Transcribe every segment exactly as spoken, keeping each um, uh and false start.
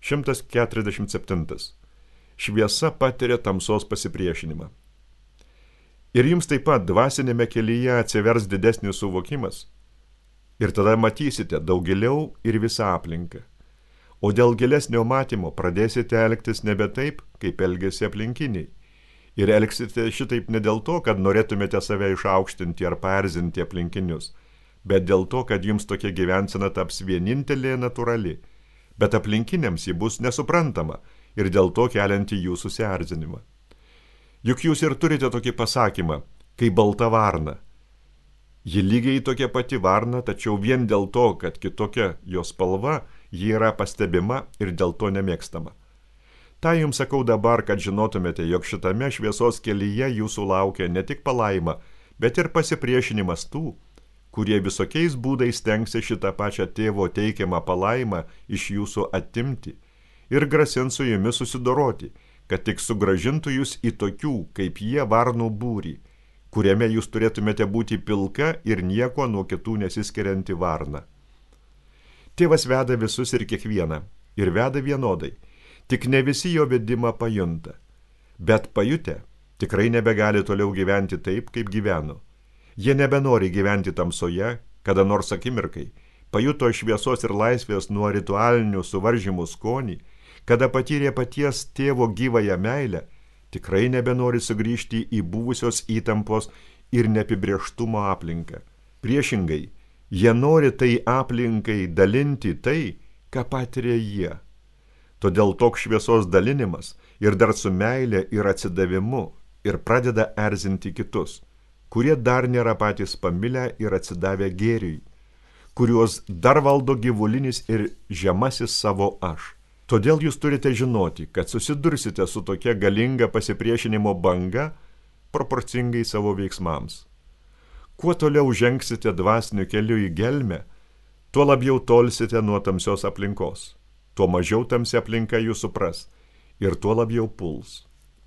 šimtas keturiasdešimt septintas. Šviesa patiria tamsos pasipriešinimą. Ir jums taip pat dvasinėme kelyje atsivers didesnis suvokimas. Ir tada matysite daug giliau ir visą aplinką. O dėl gilesnio matymo pradėsite elgtis nebe taip, kaip elgėsi aplinkiniai. Ir elgsite šitaip ne dėl to, kad norėtumėte save išaukštinti ar paerzinti aplinkinius, bet dėl to, kad jums tokia gyvensena taps vienintelė natūrali, bet aplinkiniams ji bus nesuprantama ir dėl to kelianti jų susierzinimą. Juk jūs ir turite tokį pasakymą, kaip balta varna. Ji lygiai tokia pati varna, tačiau vien dėl to, kad kitokia jos spalva, ji yra pastebima ir dėl to nemėgstama. Ta jums sakau dabar, kad žinotumėte, jog šitame šviesos kelyje jūsų laukia ne tik palaima, bet ir pasipriešinimas tų, kurie visokiais būdais stengsi šitą pačią tėvo teikiamą palaimą iš jūsų atimti ir grasins su jumis susidoroti, kad tik sugrąžintų jūs į tokių, kaip jie, varnų būrį, kuriame jūs turėtumėte būti pilka ir nieko nuo kitų nesiskirianti varna. Tėvas veda visus ir kiekvieną, ir veda vienodai, tik ne visi jo vedimą pajunta, bet pajutę tikrai nebegali toliau gyventi taip, kaip gyveno. Jie nebenori gyventi tamsoje, kada nors akimirkai, pajuto šviesos ir laisvės nuo ritualinių suvaržymų skonį, kada patyrė paties tėvo gyvąją meilę, tikrai nebenori sugrįžti į buvusios įtampos ir neapibrėžtumo aplinką. Priešingai, jie nori tai aplinkai dalinti tai, ką patiria jie. Todėl toks šviesos dalinimas ir dar su meilė ir atsidavimu ir pradeda erzinti kitus, kurie dar nėra patys pamilę ir atsidavę gėriui, kuriuos dar valdo gyvulinis ir žemasis savo aš. Todėl jūs turite žinoti, kad susidursite su tokia galinga pasipriešinimo banga proporcingai savo veiksmams. Kuo toliau žengsite dvasiniu keliu į gelmę, tuo labiau tolsite nuo tamsios aplinkos, tuo mažiau tamsi aplinka jūs supras ir tuo labiau puls.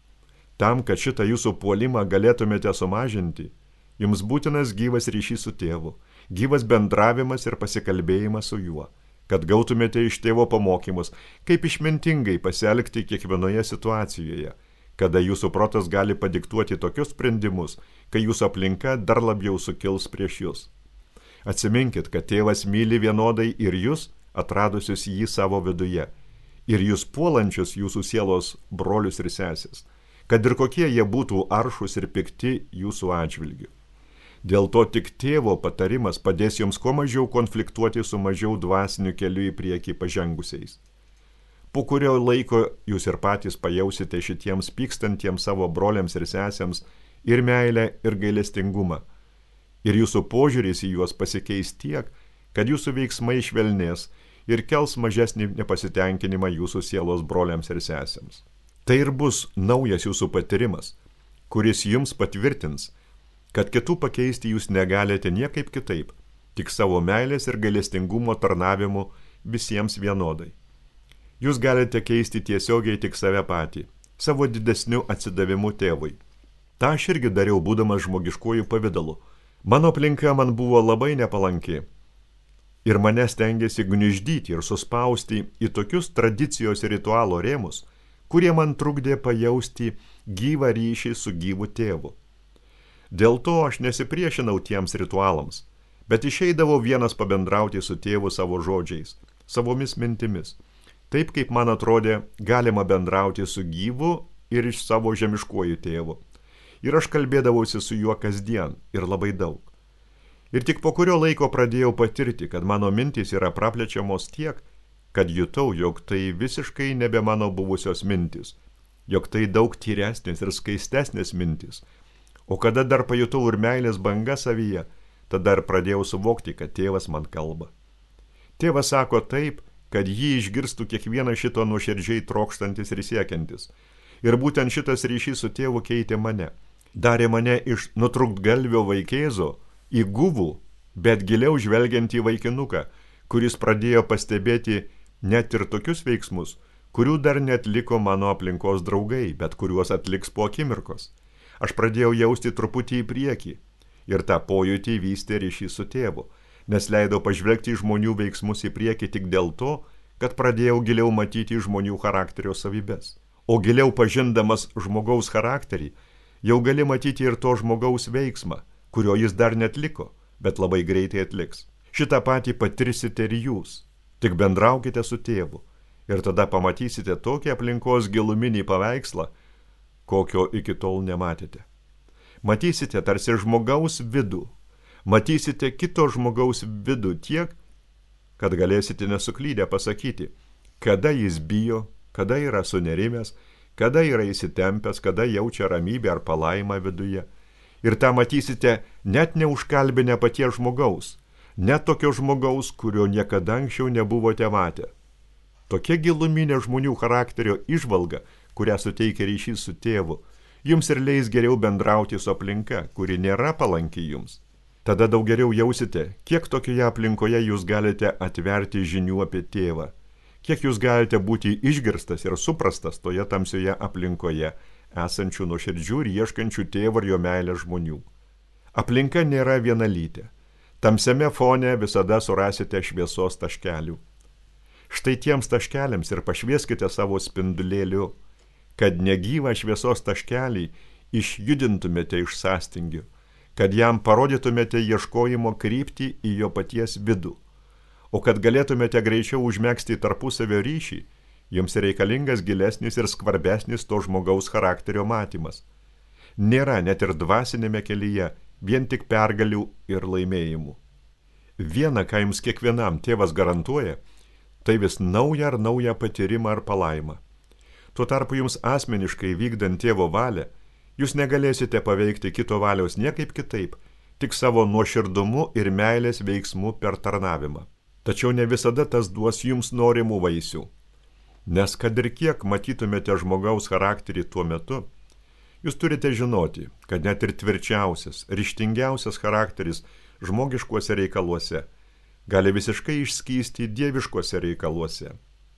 Tam, kad šitą jūsų puolimą galėtumėte sumažinti, jums būtinas gyvas ryšys su tėvu, gyvas bendravimas ir pasikalbėjimas su juo, kad gautumėte iš tėvo pamokymus, kaip išmintingai pasielgti kiekvienoje situacijoje, kada jūsų protas gali padiktuoti tokius sprendimus, kai jūsų aplinka dar labiau sukils prieš jūs. Atsiminkit, kad tėvas myli vienodai ir jūs, atradusius jį savo viduje, ir jūs puolančius jūsų sielos brolius ir sesės, kad ir kokie jie būtų aršus ir pikti jūsų atžvilgiu. Dėl to tik tėvo patarimas padės jums kuo mažiau konfliktuoti su mažiau dvasiniu keliu į priekį pažengusiais. Po kurio laiko jūs ir patys pajausite šitiems pykstantiems savo broliams ir sesėms ir meilę ir gailestingumą. Ir jūsų požiūris į juos pasikeis tiek, kad jūsų veiksmai švelnės ir kels mažesnį nepasitenkinimą jūsų sielos broliams ir sesėms. Tai ir bus naujas jūsų patyrimas, kuris jums patvirtins, kad kitų pakeisti jūs negalite niekaip kitaip, tik savo meilės ir gailestingumo tarnavimu visiems vienodai. Jūs galite keisti tiesiogiai tik save patį, savo didesniu atsidavimu tėvui. Ta aš irgi dariau, būdamas žmogiškuoju pavidalu. Mano aplinka man buvo labai nepalanki ir mane stengėsi gniuždyti ir suspausti į tokius tradicijos ir ritualo rėmus, kurie man trukdė pajausti gyvą ryšį su gyvu tėvu. Dėl to aš nesipriešinau tiems ritualams, bet išeidavau vienas pabendrauti su tėvu savo žodžiais, savomis mintimis, taip kaip man atrodė galima bendrauti su gyvu ir iš savo žemiškuoju tėvu. Ir aš kalbėdavausi su juo kasdien ir labai daug. Ir tik po kurio laiko pradėjau patirti, kad mano mintys yra praplečiamos tiek, kad jutau, jog tai visiškai nebe mano buvusios mintys, jog tai daug tyresnės ir skaistesnės mintys. O kada dar pajutau ir meilės banga savyje, tada dar pradėjau suvokti, kad tėvas man kalba. Tėvas sako taip, kad jį išgirstų kiekvieną šito nuoširdžiai trokštantis ir siekiantis. Ir būtent šitas ryšys su tėvu keitė mane. Darė mane iš nutrūktgalvio vaikėzo į guvų, bet giliau žvelgiantį vaikinuką, kuris pradėjo pastebėti net ir tokius veiksmus, kurių dar neatliko mano aplinkos draugai, bet kuriuos atliks po akimirkos. Aš pradėjau jausti truputį į priekį ir tą pojūtį vystė ryšį su tėvu, nes leido pažvelgti žmonių veiksmus į priekį tik dėl to, kad pradėjau giliau matyti žmonių charakterio savybes. O giliau pažindamas žmogaus charakterį, jau gali matyti ir to žmogaus veiksmą, kurio jis dar netliko, bet labai greitai atliks. Šitą patį patirsite ir jūs. Tik bendraukite su tėvu ir tada pamatysite tokį aplinkos giluminį paveikslą, kokio iki tol nematėte. Matysite tarsi žmogaus vidų, matysite kito žmogaus vidų tiek, kad galėsite nesuklydę pasakyti, kada jis bijo, kada yra sunerimęs, kada yra įsitempęs, kada jaučia ramybę ar palaimą viduje. Ir tą matysite net neužkalbinę paties žmogaus, net tokio žmogaus, kurio niekada anksčiau nebuvote matę. Tokia giluminė žmonių charakterio įžvalga, kurią suteikia ryšys su tėvu, jums ir leis geriau bendrauti su aplinka, kuri nėra palanki jums. Tada daug geriau jausite, kiek tokioje aplinkoje jūs galite atverti žinių apie tėvą, kiek jūs galite būti išgirstas ir suprastas toje tamsioje aplinkoje, esančių nuoširdžių ir ieškančių tėvo ir jo meilės žmonių. Aplinka nėra vienalytė. Tamsiame fone visada surasite šviesos taškelių. Štai tiems taškeliams ir pašvieskite savo spindulėliu, kad negyvą šviesos taškelį išjudintumėte iš sąstingių, kad jam parodytumėte ieškojimo kryptį į jo paties vidų. O kad galėtumėte greičiau užmegzti tarpusavio ryšį, jums reikalingas gilesnis ir skvarbesnis to žmogaus charakterio matymas. Nėra net ir dvasinėme kelyje vien tik pergalių ir laimėjimų. Viena, ką jums kiekvienam tėvas garantuoja, tai vis naują ar naują patyrimą ar palaimą. Tuo tarpu jums asmeniškai vykdant tėvo valią, jūs negalėsite paveikti kito valios niekaip kitaip, tik savo nuoširdumu ir meilės veiksmu per tarnavimą. Tačiau ne visada tas duos jums norimų vaisių. Nes kad ir kiek matytumėte žmogaus charakterį tuo metu, jūs turite žinoti, kad net ir tvirčiausias, ryžtingiausias charakteris žmogiškuose reikaluose gali visiškai išskysti dieviškuose reikaluose.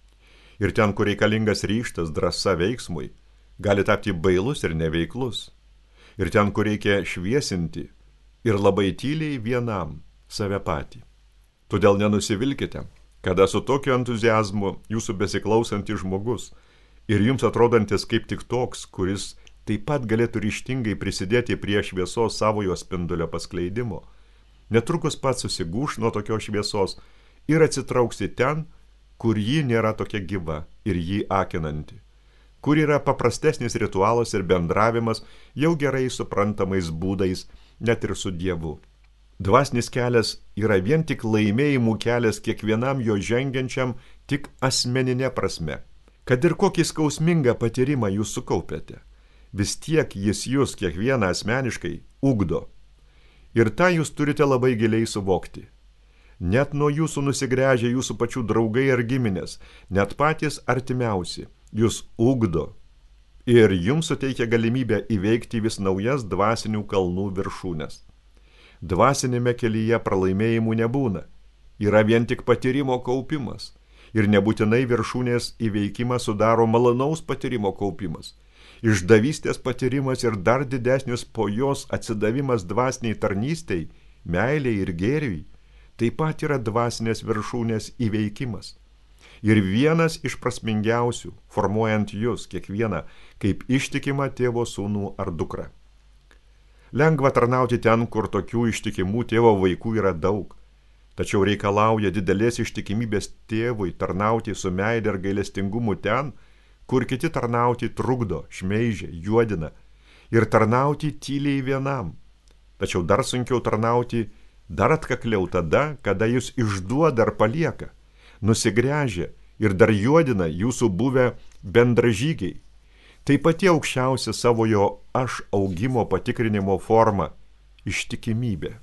Ir ten, kur reikalingas ryžtas, drąsa veiksmui, gali tapti bailus ir neveiklus. Ir ten, kur reikia šviesinti ir labai tyliai vienam save patį. Todėl nenusivilkite, kada su tokiu entuziazmu jūsų besiklausantis žmogus ir jums atrodantis kaip tik toks, kuris taip pat galėtų ryžtingai prisidėti prie šviesos savojo spindulio paskleidimo, netrukus pats susigūš nuo tokios šviesos ir atsitrauks į ten, kur ji nėra tokia gyva ir jį akinanti, kur yra paprastesnis ritualas ir bendravimas jau gerai suprantamais būdais, net ir su Dievu. Dvasinis kelias yra vien tik laimėjimų kelias kiekvienam jo žengiančiam tik asmeninė prasme. Kad ir kokį skausmingą patyrimą jūs sukaupėte, vis tiek jis jūs kiekvieną asmeniškai ugdo. Ir tą jūs turite labai giliai suvokti. Net nuo jūsų nusigręžia jūsų pačių draugai ar giminės, net patys artimiausi, jūs ugdo ir jums suteikia galimybę įveikti vis naujas dvasinių kalnų viršūnes. Dvasinėme kelyje pralaimėjimų nebūna, yra vien tik patyrimo kaupimas ir nebūtinai viršūnės įveikimą sudaro malonaus patyrimo kaupimas. Išdavystės patyrimas ir dar didesnis po jos atsidavimas dvasiniai tarnystei, meiliai ir gėriui, taip pat yra dvasinės viršūnės įveikimas. Ir vienas iš prasmingiausių, formuojant jūs kiekvieną kaip ištikimą tėvo sūnų ar dukrą. Lengva tarnauti ten, kur tokių ištikimų tėvo vaikų yra daug, tačiau reikalauja didelės ištikimybės tėvui tarnauti su meile ir gailestingumu ten, kur kiti tarnauti trukdo, šmeižia, juodina ir tarnauti tyliai vienam. Tačiau dar sunkiau tarnauti dar atkakliau tada, kada jūs išduoda ar palieka, nusigręžia ir dar juodina jūsų buvę bendražygiai. Tai pati aukščiausia savojo aš augimo patikrinimo forma – ištikimybė.